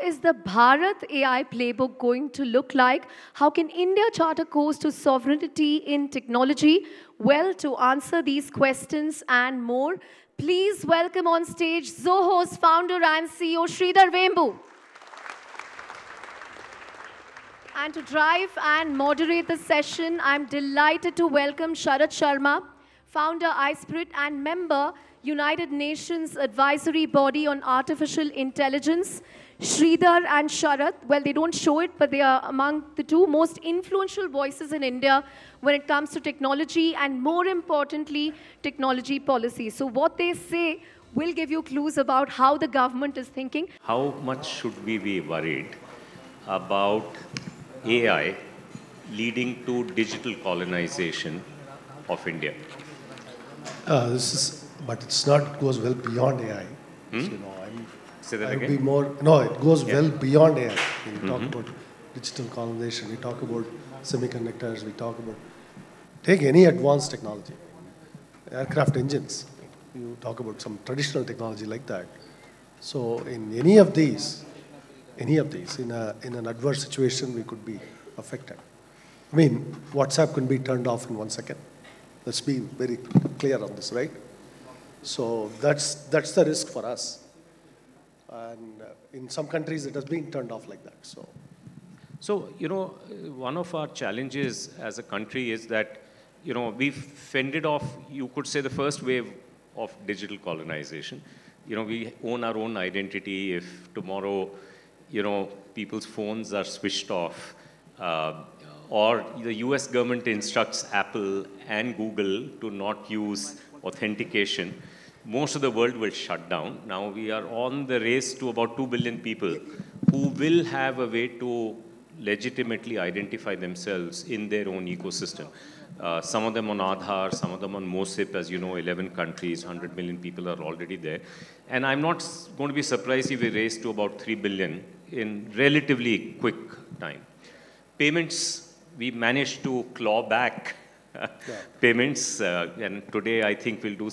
is the Bharat AI playbook going to look like? How can India chart a course to sovereignty in technology? Well, to answer these questions and more, please welcome on stage Zoho's founder and CEO Sridhar Vembu. And to drive and moderate the session, I'm delighted to welcome Sharat Sharma, founder iSpirit and member United Nations Advisory Body on Artificial Intelligence. Sridhar and Sharat, well, they don't show it, but they are among the two most influential voices in India when it comes to technology and, more importantly, technology policy. So what they say will give you clues about how the government is thinking. How much should we be worried about AI leading to digital colonization of India? But it's not, it goes well beyond AI. Say that I would again? be more, no, it goes well beyond AI. We talk about digital colonization, we talk about semiconductors, we talk about, take any advanced technology, aircraft engines, you talk about some traditional technology like that. So in any of these, in an adverse situation, we could be affected. I mean, WhatsApp can be turned off in 1 second. Let's be very clear on this, right? So that's the risk for us. And in some countries, it has been turned off like that. So, one of our challenges as a country is that, we've fended off, you could say, the first wave of digital colonization. We own our own identity. If tomorrow, people's phones are switched off, or the US government instructs Apple and Google to not use authentication, most of the world will shut down. Now we are on the race to about 2 billion people who will have a way to legitimately identify themselves in their own ecosystem. Some of them on Aadhaar, some of them on MOSIP, as you know, 11 countries, 100 million people are already there. And I'm not going to be surprised if we race to about 3 billion in relatively quick time. Payments, we managed to claw back payments, and today I think we'll do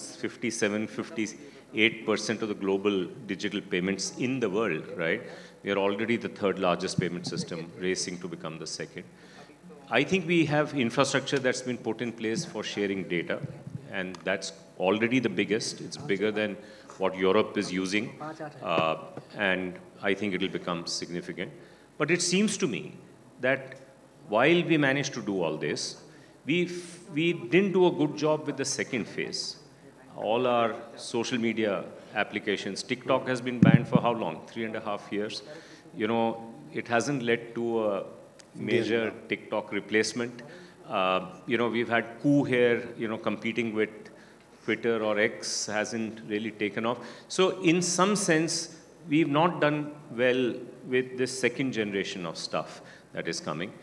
58% of the global digital payments in the world, right? We are already the third largest payment system, racing to become the second. I think we have infrastructure that's been put in place for sharing data, and that's already the biggest. It's bigger than what Europe is using, and I think it'll become significant. But it seems to me that while we managed to do all this, we didn't do a good job with the second phase. All our social media applications, TikTok has been banned for how long? 3.5 years. It hasn't led to a major TikTok replacement. We've had Coup here, competing with Twitter or X hasn't really taken off. So in some sense, we've not done well with this second generation of stuff that is coming.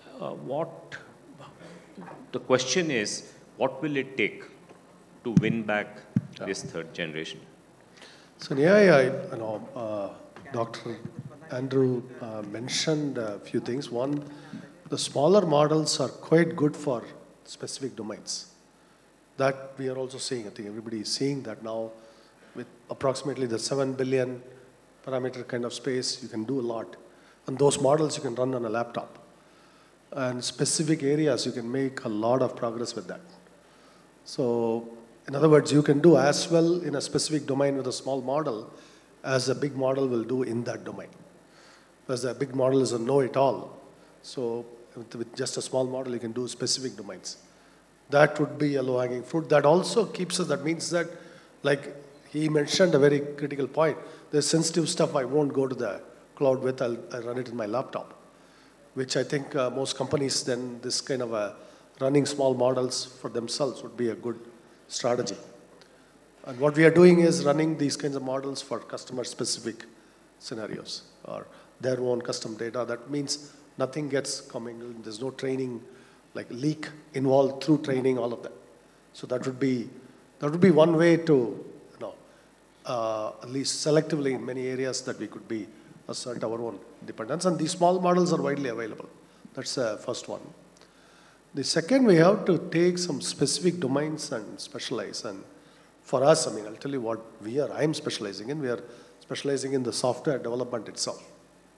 The question is, what will it take to win back this third generation? So in AI, Dr. Andrew mentioned a few things. One, the smaller models are quite good for specific domains. That we are also seeing. I think everybody is seeing that now with approximately the 7 billion parameter kind of space, you can do a lot. And those models you can run on a laptop. And specific areas, you can make a lot of progress with that. So in other words, you can do as well in a specific domain with a small model as a big model will do in that domain. Because a big model is a know-it-all. So with just a small model, you can do specific domains. That would be a low-hanging fruit. That also keeps us, that means that, like he mentioned a very critical point, there's sensitive stuff I won't go to the cloud with, I'll run it in my laptop, which I think most companies then, this kind of running small models for themselves would be a good strategy. And what we are doing is running these kinds of models for customer-specific scenarios or their own custom data. That means nothing gets commingled. There's no training, like leak involved through training, all of that. So that would be one way to, at least selectively in many areas that we could be assert our own dependence. And these small models are widely available. That's the first one. The second, we have to take some specific domains and specialize. And for us, I'll tell you what I'm specializing in. We are specializing in the software development itself.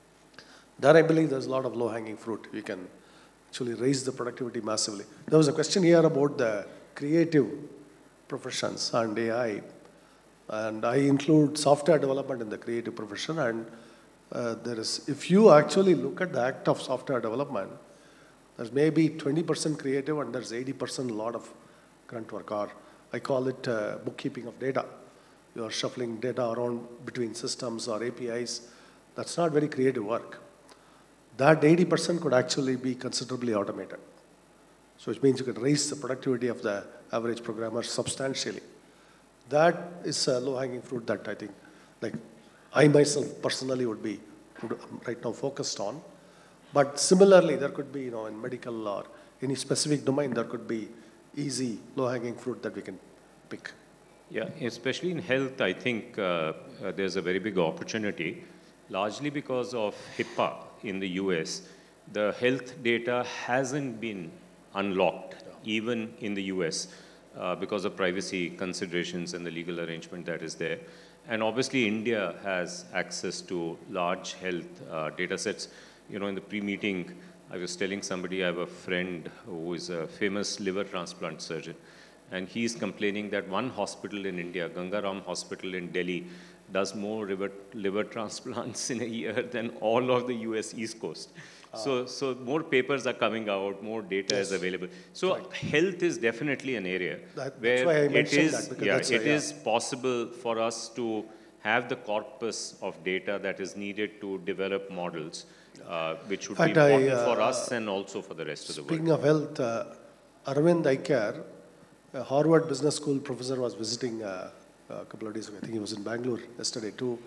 There I believe there's a lot of low-hanging fruit. We can actually raise the productivity massively. There was a question here about the creative professions and AI. And I include software development in the creative profession. And if you actually look at the act of software development, there's maybe 20% creative and there's 80% a lot of grunt work, or I call it bookkeeping of data. You're shuffling data around between systems or APIs. That's not very creative work. That 80% could actually be considerably automated. So which means you could raise the productivity of the average programmer substantially. That is a low-hanging fruit that I think, like I myself personally would right now focused on. But similarly, there could be, in medical or any specific domain, there could be easy, low-hanging fruit that we can pick. Yeah, especially in health, I think there's a very big opportunity, largely because of HIPAA in the US. The health data hasn't been unlocked, even in the US, because of privacy considerations and the legal arrangement that is there. And obviously, India has access to large health data sets. In the pre-meeting, I was telling somebody, I have a friend who is a famous liver transplant surgeon, and he's complaining that one hospital in India, Gangaram Hospital in Delhi, does more liver transplants in a year than all of the US East Coast. So more papers are coming out, more data is available. So health is definitely an area where it is possible for us to have the corpus of data that is needed to develop models, which would be important for us and also for the rest of the world. Speaking of health, Arvind Aikar, a Harvard Business School professor, was visiting a couple of days ago. I think he was in Bangalore yesterday too.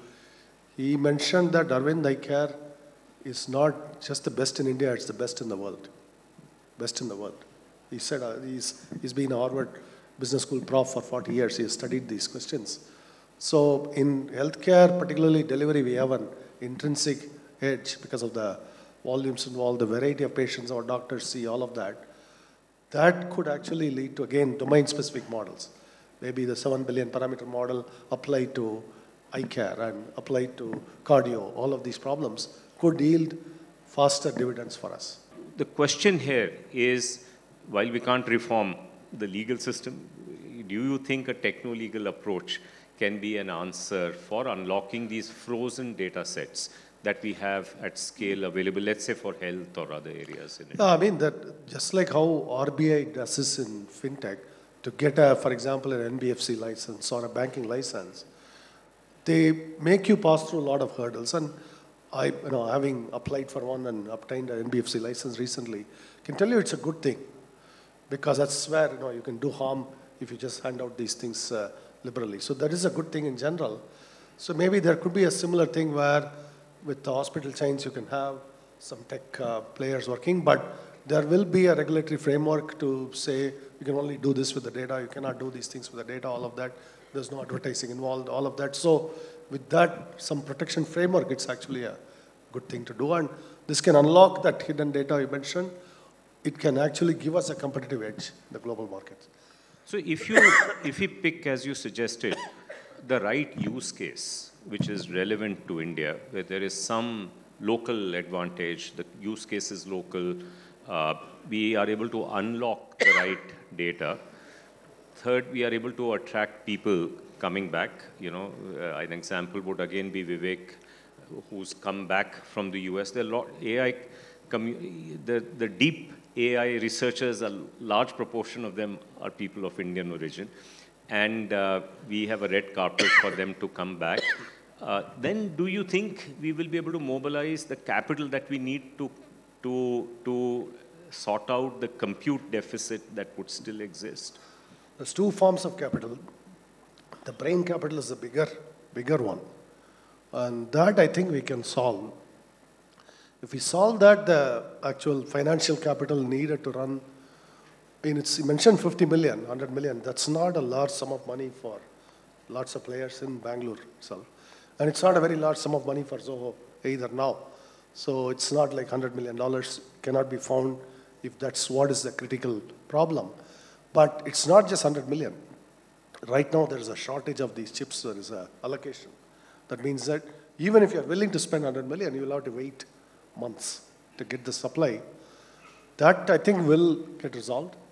He mentioned that Arvind Aikar is not just the best in India, it's the best in the world. Best in the world. He said he's been a Harvard Business School prof for 40 years. He has studied these questions. So in healthcare, particularly delivery, we have an intrinsic edge because of the volumes involved, the variety of patients our doctors see, all of that. That could actually lead to, again, domain-specific models. Maybe the 7 billion parameter model applied to eye care and applied to cardio, all of these problems could yield faster dividends for us. The question here is, while we can't reform the legal system, do you think a techno-legal approach can be an answer for unlocking these frozen data sets that we have at scale available, let's say for health or other areas in it? No, I mean that just like how RBI does this in fintech, to get for example, an NBFC license or a banking license, they make you pass through a lot of hurdles. And I, having applied for one and obtained an NBFC license recently, can tell you it's a good thing, because that's where you can do harm if you just hand out these things liberally. So that is a good thing in general. So maybe there could be a similar thing where with the hospital chains you can have some tech players working, but there will be a regulatory framework to say you can only do this with the data, you cannot do these things with the data, all of that. There's no advertising involved, all of that. So with that, some protection framework, it's actually a good thing to do. And this can unlock that hidden data you mentioned. It can actually give us a competitive edge in the global markets. So if you pick, as you suggested, the right use case, which is relevant to India, where there is some local advantage, the use case is local, we are able to unlock the right data. Third, we are able to attract people coming back. An example would again be Vivek, who's come back from the US. There are a lot the deep AI researchers, a large proportion of them are people of Indian origin. And we have a red carpet for them to come back. Then do you think we will be able to mobilize the capital that we need to sort out the compute deficit that would still exist? There's two forms of capital. The brain capital is the bigger one. And that I think we can solve. If we solve that, the actual financial capital needed to run, you mentioned 50 million, 100 million. That's not a large sum of money for lots of players in Bangalore itself. And it's not a very large sum of money for Zoho either now. So it's not like $100 million cannot be found if that's what is the critical problem. But it's not just 100 million. Right now, there is a shortage of these chips. There is an allocation. That means that even if you're willing to spend 100 million, you will have to wait months to get the supply. That I think will get resolved.